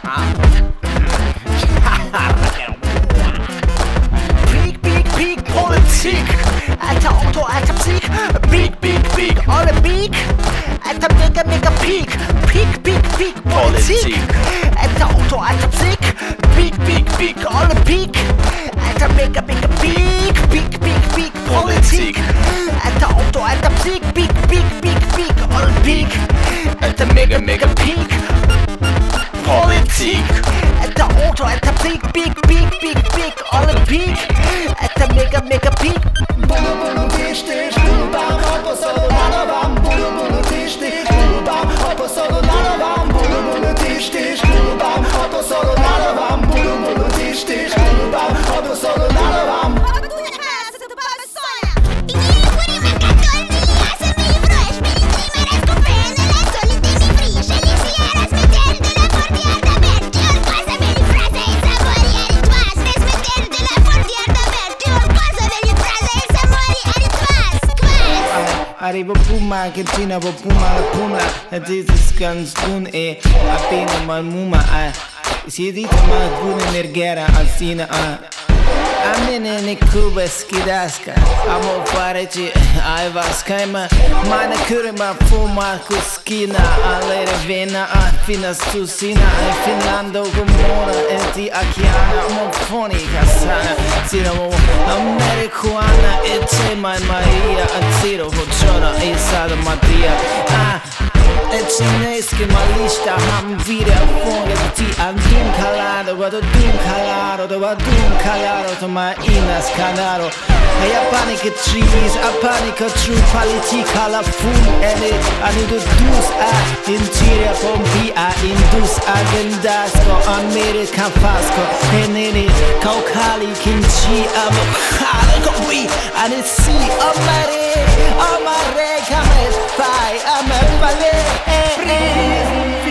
Peak Politik. Alter Auto, alter Psych. Peak, alle Peak. Alter mega Peak Politik. Alter Auto, alter Psych. Peak, alle Peak. Alter mega Peak Politik. Alter Auto, alter Psych. Peak, alle Peak. Alter mega Peak Politik. Alter Auto, alter Psych. Peak, alle Peak. Alter mega Peak. Bulu tiş bulu bam hopo solo nano bam bulu tiş bulu bam hopo solo nano bam bulu tiş bulu bam hopo solo nano bam bulu tiş bulu bam hopo solo nano bam. Arrivo Puma, che Cina, Puma, this is ganz bun, appena mal Muma, si dite mal bun energera alcina, a mene ne Kuba skidaska, amo fareci, ai vaskaima, mana kurma fuma kuskina, alere vena, fina stusina, Finlando gomora, enti akiana, mofonica sana, sinamo americana, ete mai Maria, anziro hochona, Sada Matia, e cinesche malista, ham wieder erfunden, die an dum calado, vado dum calado, to my inas canaro. Hey, a panic trees, a panic true politica la fool, and it, I need to do interior pompi, indus agendasco, American fasco, and in it, Kaukali kimchi, I'm we, and it's see, I'm a come fire, I'm a ballet,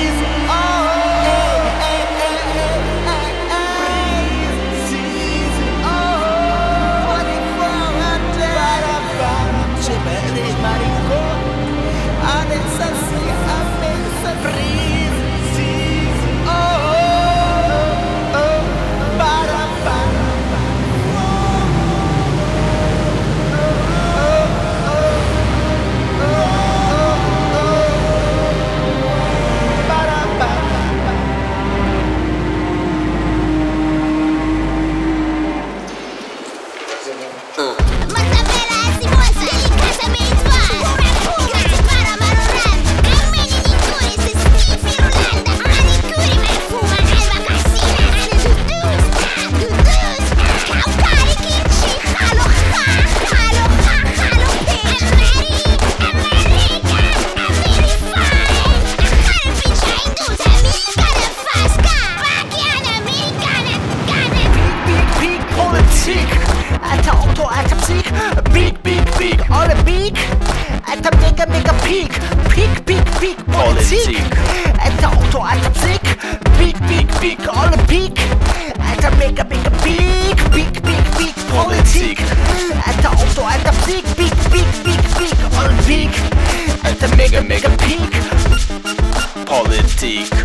Alter Auto, alter Psych. Peak, alle Peak. Alter mega Peak Politik. Alter Auto, alter Psych. Peak, alle Peak. Alter mega Peak Politik. Alter Auto, alter Psych. Peak, alle Peak. Alter mega Peak Politik.